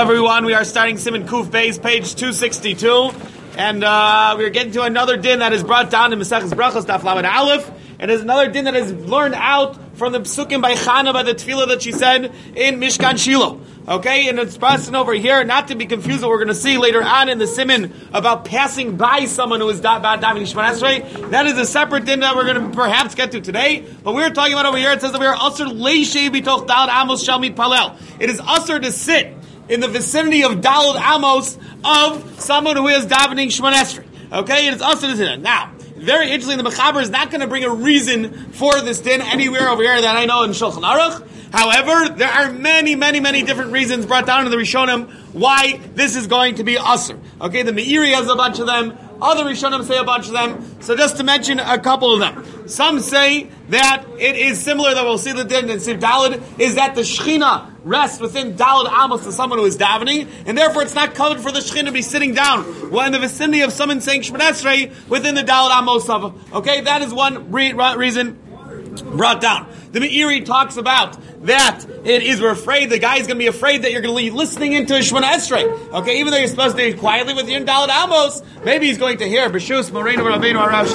Everyone, we are starting Siman Kuf Beis, page 262, and we are getting to another din that is brought down in Maseches Brachos Daf Lamed Aleph, and is another din that is learned out from the Psukim by Chana, by the Tefillah that she said in Mishkan Shiloh. Okay, and it's brought over here, not to be confused what we're going to see later on in the Siman about passing by someone who is davening Shemona Esrei. That is a separate din that we're going to perhaps get to today, but we're talking about over here, it says over here, Asur leishei bitoch Daled Amos shel mitpalel. It is Asur to sit in the vicinity of Daled Amos of someone who is davening Shemona Esrei. Okay, it is Asur to sit there. Now, very interesting, the Mechaber is not going to bring a reason for this din anywhere over here that I know in Shulchan Aruch. However, there are many different reasons brought down in the Rishonim why this is going to be Asur. Okay, the Meiri has a bunch of them. Other Rishonim say a bunch of them. So just to mention a couple of them. Some say that it is similar, that we'll see the din in Siv Daled, is that the Shechina rests within Daled Amos to someone who is davening, and therefore it's not covered for the Shechina to be sitting down while in the vicinity of someone saying Shemona Esrei within the Daled Amos of. Okay, that is one reason brought down. The Meiri talks about that we're afraid, the guy is going to be afraid that you're going to be listening into Shemona Esrei. Okay, even though you're supposed to be quietly with your Daled Amos, maybe he's going to hear B'shus Moreinu Rabbeinu Arav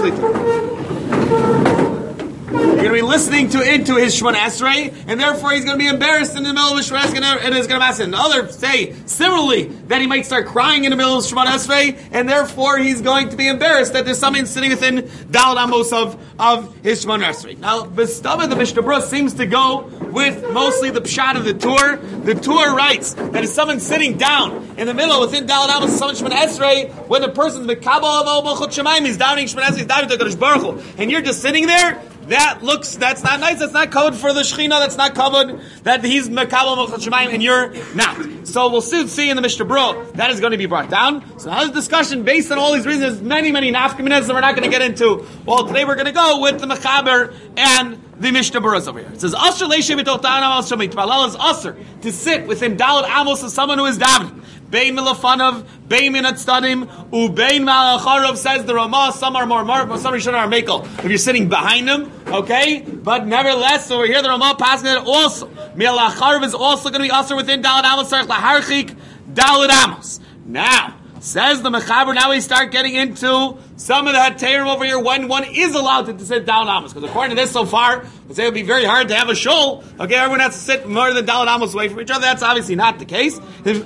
Shlita. You're going to be listening into his Shemona Esrei, and therefore he's going to be embarrassed in the middle of the Shemona Esrei, and is going to ask him. Others say, similarly, that he might start crying in the middle of Shemona Esrei, and therefore he's going to be embarrassed that there's someone sitting within Daled Amos of his Shemona Esrei. Now, B'stava, the Mishnah Berurah seems to go with mostly the pshat of the Tur. The Tur writes that if someone's sitting down in the middle within Daled Amos of someone's Shemona Esrei, when the person's Mekabel of Al Malchut Shemaim, he's davening Shemona Esrei, he's davening to Kadosh Baruch Hu, and you're just sitting there, that's not nice, that's not covered for the Shechina, that's not covered, that he's Mekabel Malchut Shemaim and you're not. So we'll soon see in the Mishnah Berurah that is going to be brought down. So now this discussion based on all these reasons, many nafkaminas that we're not going to get into. Well, today we're going to go with the Mechaber and the Mishnah Berurah over here. It says, Asur leishei bitoch Daled Amos shel mitpalel is Asur to sit within Daled Amos of someone who is davening. Bein milafanav, bein min atzdadim, ubein malacharav, says the Ramah. Some are more some Rishonim are mekel if you're sitting behind them, okay? But nevertheless, over here the Ramah passing it also. Milacharav is also going to be Asur within Daled Amos, sarich laharchik Daled Amos. Now, says the Mechaber, now we start getting into some of the Hatayrim over here when one is allowed to sit down Amos. Because according to this so far, we say it would be very hard to have a shul. Okay, everyone has to sit more than Daled Amos away from each other. That's obviously not the case. If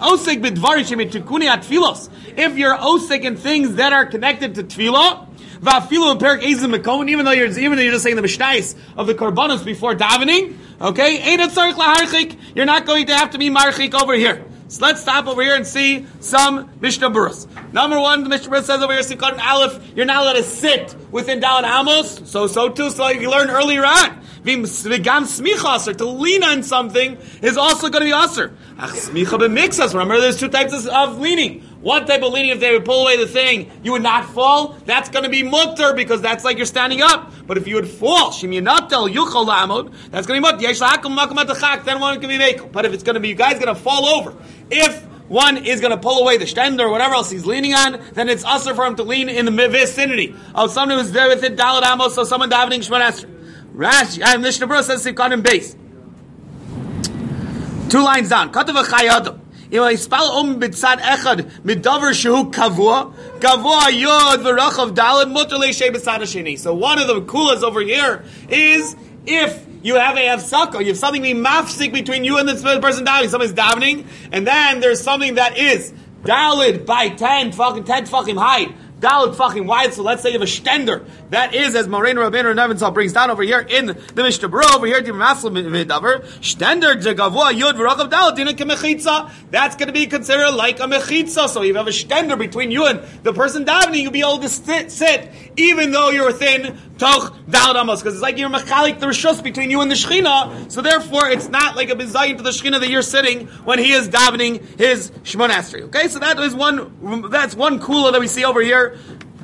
you're osik in things that are connected to tefillah, even though you're just saying the mishnais of the korbanos before davening, okay, you're not going to have to be marchik over here. So let's stop over here and see some Mishnah Berurahs. Number one, the Mishnah Berurah says over here, Simchat Aleph, you're not allowed to sit within Daled Amos. So too, like you learned earlier on. V'gam smicha asur, to lean on something is also going to be asur. Ach smicha b'mixas. Remember, there's two types of leaning. One type of leaning, if they would pull away the thing, you would not fall. That's going to be mutter because that's like you're standing up. But if you would fall, shimyanatel yuchal la'amod, that's going to be mutter. Yesh la'akum makom atachak, then one can be mekel. But if it's going to be, you guys going to fall over. If one is going to pull away the stender or whatever else he's leaning on, then it's usher for him to lean in the vicinity of someone who's there within Daled Amos, so someone davening Shemona Esrei. Rashi, and Mishnah Berurah says Sivkanim base. 2 lines down. Katav Chai Adam. B'tzad echad midavar shehu kavua yod v'rachav daled mutar leishei b'tzad hasheni. So one of the kulas over here is if you have a hafsaka, you have something being mafsik between you and the person davening. Someone's davening, and then there's something that is daled by 10 tefachim height, daled tefachim wide. So let's say you have a stender that is, as Moreinu Rabbeinu Nevinzal brings down over here in the Mishnah Berurah over here, stender gavua yud v'rachav daled dina kemechitza. That's going to be considered like a mechitza. So if you have a stender between you and the person davening, you'll be able to sit even though you're within toch Daled Amos, because it's like you're mechalik the rishus between you and the Shechina. So therefore, it's not like a bizayin to the Shechina that you're sitting when he is davening his Shemona Esrei. Okay, so that's one kula that we see over here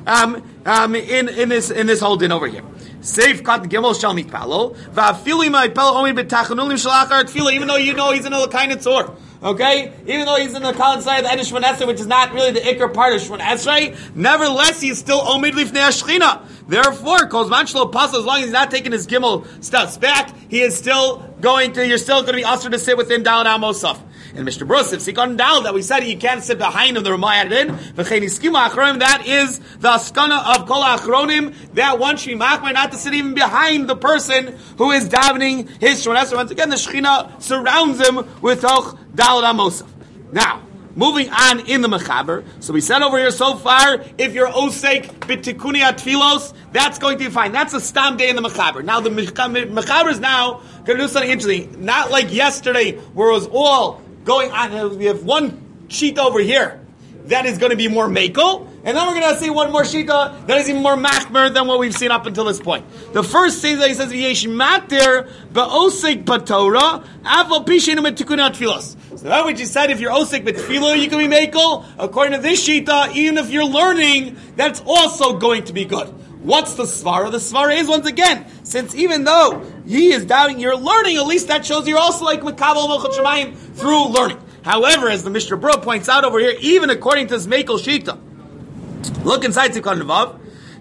in this whole din over here. Safe cut gimel shall mitpalo va'afili ma'ipalo omin b'tachanulim shalachar tefillah. Even though you know he's in a kind of tzor, okay, even though he's in the Kal side of the Shemona Esrei, which is not really the ikar part of Shemona Esrei, nevertheless he's still omid lifnei hashchina. Therefore, kozman shlo pas, as long as he's not taking his gimel steps back, you're still going to be usher to sit within Daled Amos. And Mr. Brus, if Sikon Dal, that we said you can't sit behind him, the Ramah added in, that is the Askana of Kol Achronim, that one should be machmir not to sit even behind the person who is davening his Shemona Esrei. Once again, the Shechina surrounds him with Toch Daled Amosaf. Now, moving on in the Mechaber, so we said over here so far, if you're Osek B'Tikuni Atfilos, that's going to be fine. That's a Stam day in the Mechaber. Now the Mechaber is now going to do something interesting. Not like yesterday, where it was all going on. We have one sheet over here that is going to be more Mekel, and then we're going to see one more shita that is even more machmer than what we've seen up until this point. The first thing that he says, V'yesh matir ba'osek b'Torah aval pisheinu b'tikkunei atfilos. So that which he said, if you're osek b'tefillah, you can be mekel. According to this shita, even if you're learning, that's also going to be good. What's the svara? The svara is, once again, since even though he is doubting you're learning, at least that shows you're also like Mekabel Malchut Shemayim through learning. However, as the Mishnah Berurah points out over here, even according to this Mekel Shita, look inside Tzikon Nevav.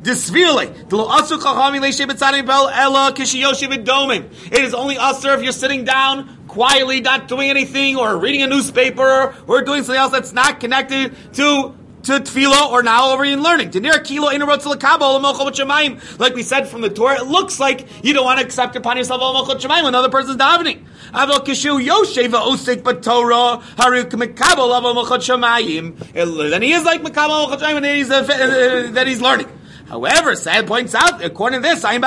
It is only usher if you're sitting down quietly, not doing anything, or reading a newspaper, or doing something else that's not connected to tefillah, or now over in learning. Like we said from the Torah, it looks like you don't want to accept upon yourself when another person's davening. Then he is like that he's learning. However, Saad points out, according to this, the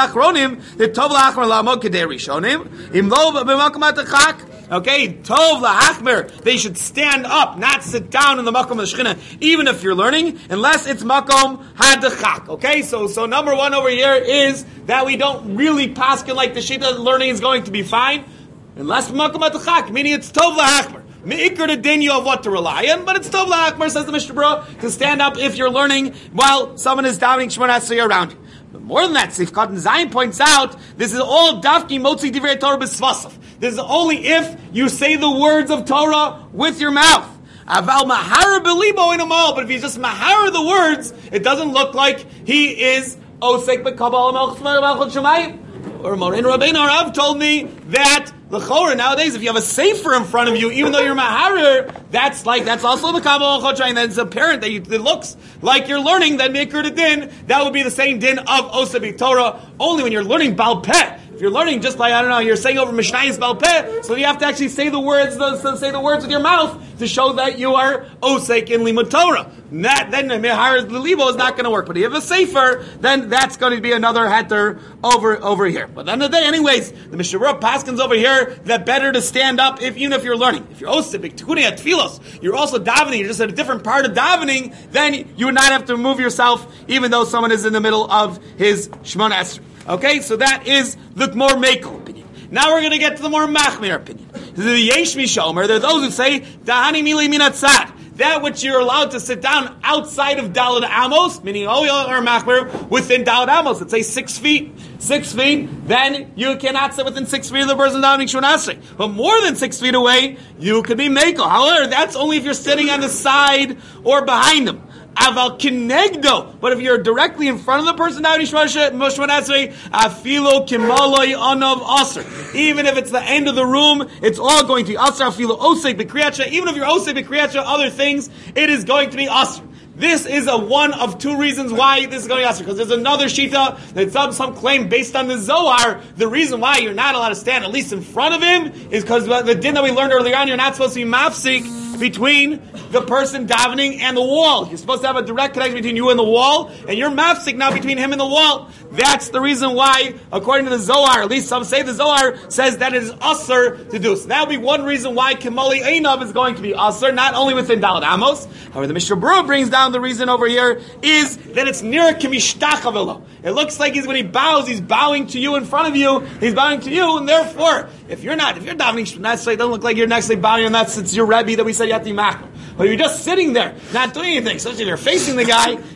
Tov L'Achmer La'amod Kedei Rishonim, Imlo B'Makom HaTachak. Okay, Tov L'Achmer, they should stand up, not sit down in the Makom of the Shechina, even if you're learning, unless it's Makom HaDachak. Okay, so number one over here is that we don't really paskin like the Shita learning is going to be fine, unless Makom HaDachak, meaning it's Tov L'Achmer. Me'ikr the dinyo of what to rely on, but it's Tov L'Achmer, says the Mishnah Berurah, to stand up if you're learning while someone is davening Shemona Esrei around you. But more than that, Sifkat and Zayin points out, this is all Dafki Motzi Divrei Torah B'Svasav. This is only if you say the words of Torah with your mouth. Aval Mahara B'Libo in a mall, but if you just Mahara the words, it doesn't look like he is Osek B'Kabbalah Malchut Shemayim. Or Morin Rabbeinu Rav told me that the Chorah nowadays, if you have a sefer in front of you, even though you're Maharir, that's also the Kabbalah Chochai, and it's apparent that it looks like you're learning that Mikr the Din, that would be the same din of Oseh Torah, only when you're learning Baal Peh. If you're learning just by, you're saying over Mishnayis Baal Peh, so you have to actually say the words with your mouth to show that you are Osek in Limud Torah. Then Mehar Lilibo is not going to work. But if you have a sefer, then that's going to be another heter over here. But at the end of the day, anyways, the Mishnah Berurah paskins over here that better to stand up even if you're learning. If you're Osek, B'Tikkunei Atfilos, you're also davening, you're just at a different part of davening, then you would not have to remove yourself even though someone is in the middle of his Shemona Esrei. Okay, so that is the more Mekel opinion. Now we're going to get to the more Machmir opinion. The Yesh Mishomer, there are those who say, Dahani Mili Minatzad, that which you're allowed to sit down outside of Daled Amos, meaning or Machmir, within Daled Amos, let's say 6 feet. 6 feet, then you cannot sit within 6 feet of the person davening Shemona Esrei. But more than 6 feet away, you could be Mekel. However, that's only if you're sitting on the side or behind them. Aval kinegdo, but if you're directly in front of the person davening Shemona Esrei, afilo kimaloi anav aser. Even if it's the end of the room, it's all going to be aser. Afilo osek b'kriyat, even if you're osek b'kriyat other things, it is going to be aser. This is one of two reasons why this is going to be aser. Because there's another shita that some claim based on the Zohar, the reason why you're not allowed to stand at least in front of him is because the din that we learned earlier on, you're not supposed to be mafsik between the person davening and the wall. You're supposed to have a direct connection between you and the wall, and you're mafsik now between him and the wall. That's the reason why, according to the Zohar, at least some say the Zohar says that it is usher to do. So that would be one reason why Kimali Einav is going to be usher, not only within Daled Amos. However, the Mishnah Berurah brings down the reason over here is that it's near Kimishtachavelo. It looks like when he bows, he's bowing to you in front of you, he's bowing to you, and therefore, if you're davening Shemona Esrei, it doesn't look like you're actually bowing, and that's it's your Rebbe that we said you have to be machmir. But if you're just sitting there, not doing anything, especially if you're facing the guy,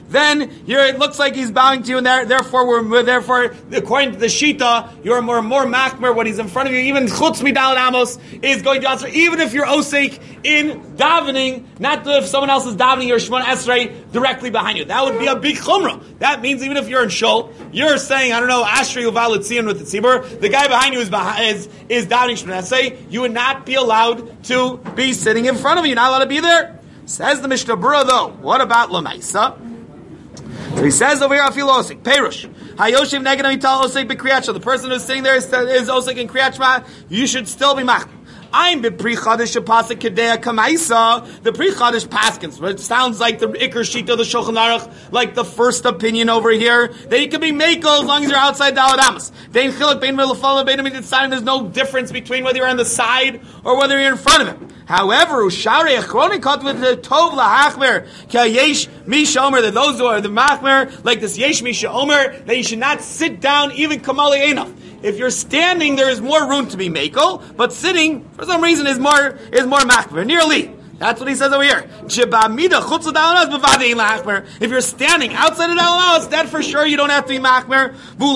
then it looks like he's bowing to you, and therefore, according to the Shita, you're more machmer when he's in front of you. Even chutz midal amos is going to answer, even if you're osek in davening, not if someone else is davening your Shemona Esrei directly behind you. That would be a big chumrah. That means even if you're in shul, you're saying, I don't know, Ashrei Uval Tzion with the tzibur, the guy behind you is davening Shemona Esrei, you would not be allowed to be sitting in front of you. You're not allowed to be there. Says the Mishnah Berurah though, what about Lamaisa? So he says over here, Afil Osik, Perush. Hayoshiv Neged Mital Osik B'Kriyat Shema. The person who's sitting there is Osik in Kriyat Shema. You should still be machmir. I'm B'Pri Chadash Pasuk Kedea Kamaisa. The Pri Chadash Paskins. It sounds like the Iker Shita of the Shulchan Aruch, like the first opinion over here, that you can be Mekel as long as you're outside Daled Amos. There's no difference between whether you're on the side or whether you're in front of him. However, Ushari Achronikot with the Tov Lahachmer, Yesh Misha Omer, that those who are the Machmer, like this Yesh Misha Omer, that you should not sit down even Kamali Einaf. If you're standing, there is more room to be Mekel, but sitting, for some reason, is more Machmer. Nearly. That's what he says over here. If you're standing outside of Dalamaos, then for sure you don't have to be Machmer.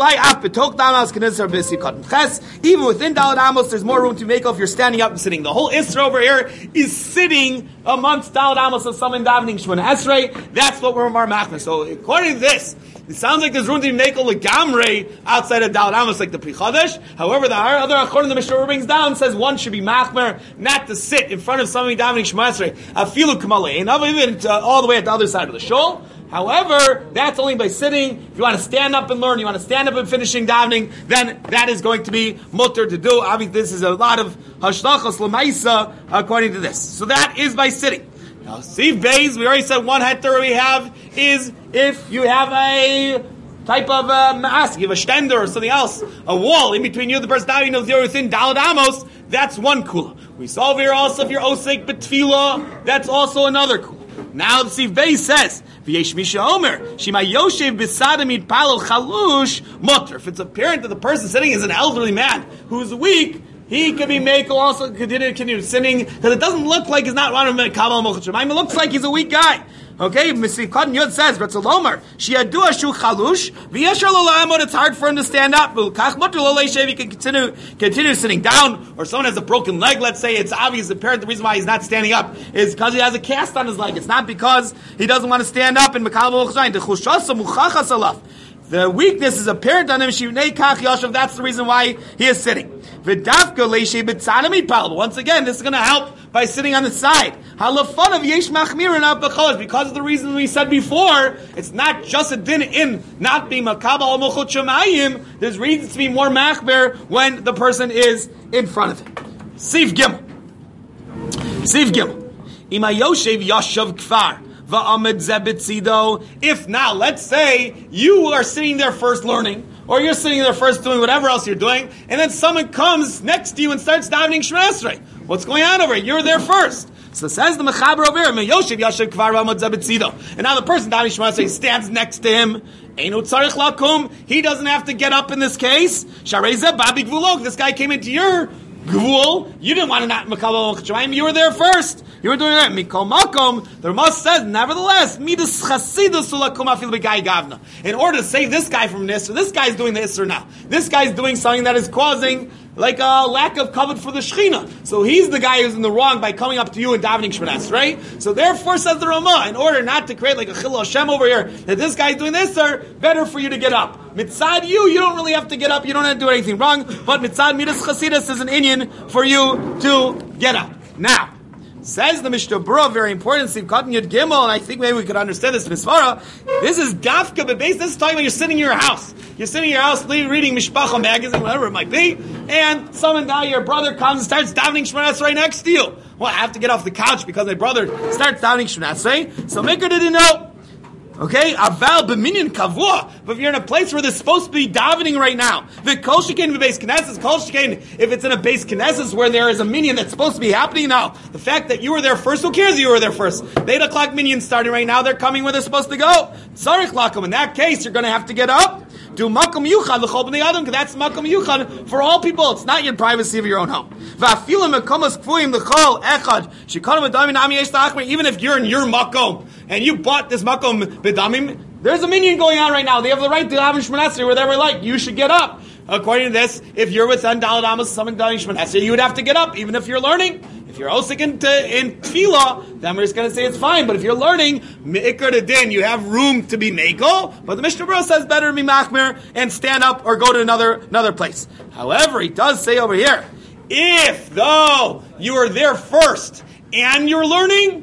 Even within Dalamaos, there's more room to make if you're standing up and sitting. The whole Isra over here is sitting amongst Dalamaos of someone davening Shemona Esrei. That's what we're more Machmer. So according to this, it sounds like there's room to be Mekel Legamrei outside of Daled Amos, like the Pri Chadash. However, the other Achronim the Mishnah brings down says one should be Machmer, not to sit in front of somebody davening Shemona Esrei. Afilu Kamalei, and even all the way at the other side of the shul. However, that's only by sitting. If you want to stand up and learn, you want to stand up and finishing davening, then that is going to be mutter to do. Obviously, this is a lot of hashlachos lemaisa according to this. So that is by sitting. Now, see, Beis, we already said one heter we have is if you have a type of mask, you have a stender or something else, a wall in between you and the person now, you know, you're within Daled Amos, that's one kula. We saw over here also if you're osek betfila, that's also another kula. Now the Siv Beis says, V'yesh Misha Omer, Shima Yoshev B'sadamid Palal Chalush Mutter. If it's apparent that the person sitting is an elderly man who's weak, he can be Mekel also continue sinning, because it doesn't look like he's not running Kabbalah Mochad Shemayim. It looks like he's a weak guy. Okay, Misri Cotton Yud says, Ratzalomar, Shiadua Shu Chalush, V'yeshar Lo La'amod, it's hard for him to stand up. V'kach Mutter Lo Leishev, he can continue sitting down, or someone has a broken leg, let's say, it's obvious, apparent the reason why he's not standing up is because he has a cast on his leg. It's not because he doesn't want to stand up in Kabbalah Mochad Shemayim. The weakness is apparent on him. That's the reason why he is sitting. Once again, this is going to help by sitting on the side. Because of the reason we said before, it's not just a din in not being makabel al mochot shemayim. There's reasons to be more machmer when the person is in front of him. Siv Gimel. Ima Yoshev Yashav Kfar. If now, let's say you are sitting there first learning, or you're sitting there first doing whatever else you're doing, and then someone comes next to you and starts davening Shemona Esrei. What's going on over here? You're there first. So says the Mechaber over here, and now the person davening Shemona Esrei stands next to him. He doesn't have to get up in this case. This guy came into your Gvul, you didn't want to not Makabel Mochad Shemayim, you were there first. You were doing that. Mikol Makom, the Rama says, nevertheless, Midas Chasidus Ulakum Afil B'Gai Gavna. In order to save this guy from this, this guy's doing the Isser now. This guy's doing something that is causing like a lack of covet for the Shechina. So he's the guy who's in the wrong by coming up to you and davening Shemona Esrei, right? So therefore, says the Rama, in order not to create like a Chilul Hashem over here, that this guy's doing this, sir, better for you to get up. Mitzad you don't really have to get up, you don't have to do anything wrong, but Mitzad Midas Chasidus is an inyan for you to get up. Now, says the Mishnah Berurah, very important, Siv Cotton Yud Gimel, and I think maybe we could understand this in Misvara. This is Dafka Bebeis. This is talking about you're sitting in your house. You're sitting in your house reading Mishpacha magazine, whatever it might be, and someone now, your brother comes and starts davening Shemona Esrei next to you. Well, I have to get off the couch because my brother starts davening Shemona Esrei. So Maker didn't know. Okay, aval b'minyan kavua. But if you're in a place where they're supposed to be davening right now, the kol shekain b'beis knesses, kol shekain if it's in a beis knesses where there is a minyan that's supposed to be happening now. The fact that you were there first, who cares? You were there first. The 8:00 minyan starting right now. They're coming where they're supposed to go. Tzarich lakum. In that case, you're going to have to get up. Do makom yuchad l'chol b'nei adam, because that's makom yuchad for all people. It's not your privacy of your own home. Va'afilu mekomos kfuim l'chol echad shekanu b'damim nami yesh ta'achmer. Even if you're in your makom and you bought this makom b'damim, there's a minyan going on right now. They have the right to have Shmoneh Esrei wherever they like. You should get up. According to this, if you're with Daled Amos, someone doing Shmoneh Esrei, you would have to get up, even if you're learning. If you're osik in tefillah, then we're just going to say it's fine. But if you're learning, me'ikar to din, you have room to be mekel. But the Mishnah Berurah says better to be machmir and stand up or go to another place. However, he does say over here, if though you are there first and you're learning,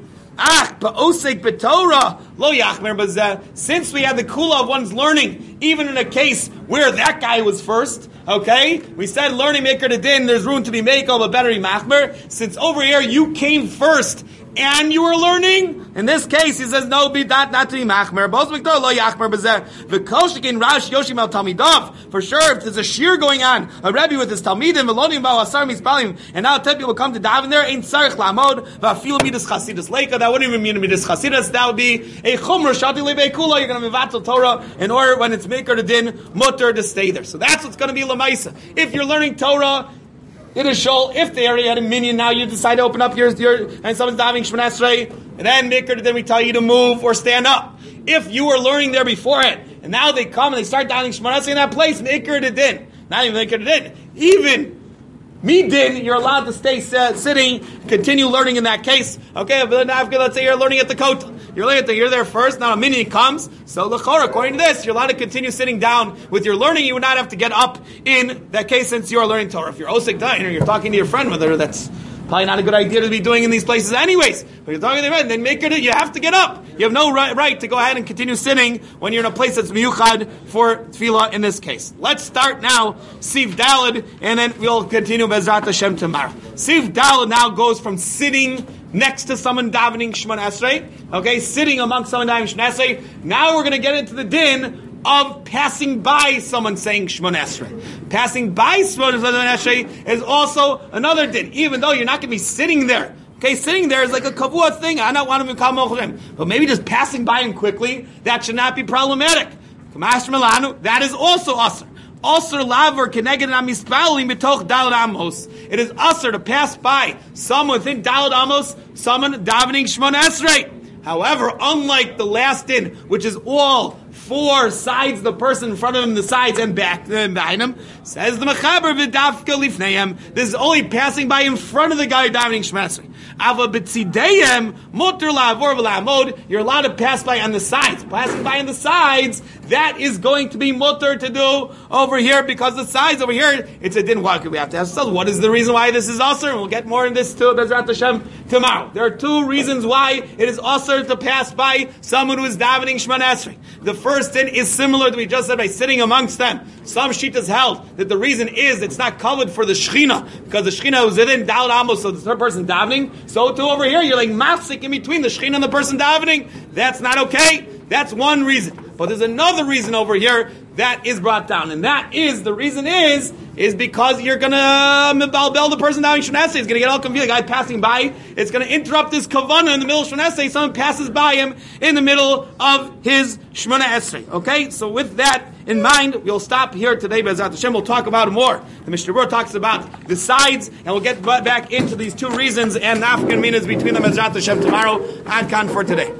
ba'osek b'torah lo yachmer b'zeh. Since we had the kula of one's learning, even in a case where that guy was first, okay, we said learning maker to din, there's room to be mekel, but better be machmer. Since over here you came first and you were learning, in this case he says no, be not to be machmer. Ba'osek b'torah lo yachmer b'zeh. V'kol shekin rash yoshim al talmidav. For sure, if there's a shir going on, a rebbe with his talmidim, v'lonim ba'u asar mispalim, and now 10 people come to daven there, ain't sarich lamod va'afilu midas chasidus leika. That wouldn't even mean midas chasidus. That would be a chumra shati lebeikula. You're going to mevatel Torah in order when it's maker to din mutter to stay there. So that's what's going to be lamaisa. If you're learning Torah in a shul, if they already had a minyan, now you decide to open up your and someone's davening Shmoneh Esrei, and then maker to din we tell you to move or stand up. If you were learning there before it, and now they come and they start davening Shmoneh Esrei in that place, maker to din, not even maker to din, even Midin, you're allowed to stay sitting, continue learning in that case. Okay, but let's say you're learning at the kotel. You're there first, now a minyan comes, so l'chora, according to this, you're allowed to continue sitting down with your learning. You would not have to get up in that case since you're learning Torah. If you're osik dain or you're talking to your friend, whether that's probably not a good idea to be doing in these places anyways. But you're talking to your friend, then make it, you have to get up. You have no right to go ahead and continue sitting when you're in a place that's miyuchad for tefillah in this case. Let's start now, Siv Daled, and then we'll continue Bezrat Hashem tomorrow. Siv Daled now goes from sitting next to someone davening Shmoneh Esrei, okay, sitting amongst someone davening Shmoneh Esrei. Now we're going to get into the din of passing by someone saying Shmoneh Esrei. Passing by Shmoneh Esrei is also another din, even though you're not going to be sitting there. Okay, sitting there is like a kavua thing. I don't want to become mochlim, but maybe just passing by him quickly, that should not be problematic. That is also asr. Asr laver keneged amispalim betoch daled amos. It is asr to pass by someone within daled amos, someone davening Shmoneh Esrei. However, unlike the last din, which is all four sides, the person in front of him, the sides and back and behind him, says the mechaber v'dafka lifneihem. This is only passing by in front of the guy davening Shmoneh Esrei. Ava b'tzideihem muter la'avor v'la'amod. You're allowed to pass by on the sides. Passing by on the sides, that is going to be muter to do over here because the sides over here, it's a din. Why could we have to ask ourselves, what is the reason why this is asr? And we'll get more in this too, Bezrat Hashem, tomorrow. There are two reasons why it is asr to pass by someone who is davening Shmoneh Esrei. The first din is similar to what we just said by sitting amongst them. Some shittas held that the reason is it's not covered for the Shechina, because the Shechina was within Daled Amos, so the third person davening. So too over here, you're like mafsik in between the Shechina and the person davening. That's not okay. That's one reason. But there's another reason over here that is brought down, and that is, the reason is because you're going to mebelbel the person davening Shmoneh Esrei. He's going to get all confused. The guy passing by, it's going to interrupt his kavanah in the middle of Shmoneh Esrei. Someone passes by him in the middle of his Shmoneh Esrei. Okay, so with that in mind, we'll stop here today. Bezrat Hashem, we'll talk about more. The Mishnah Berurah talks about the sides, and we'll get back into these two reasons and nafkan minas between them. Bezrat Hashem tomorrow. Ad Kan for today.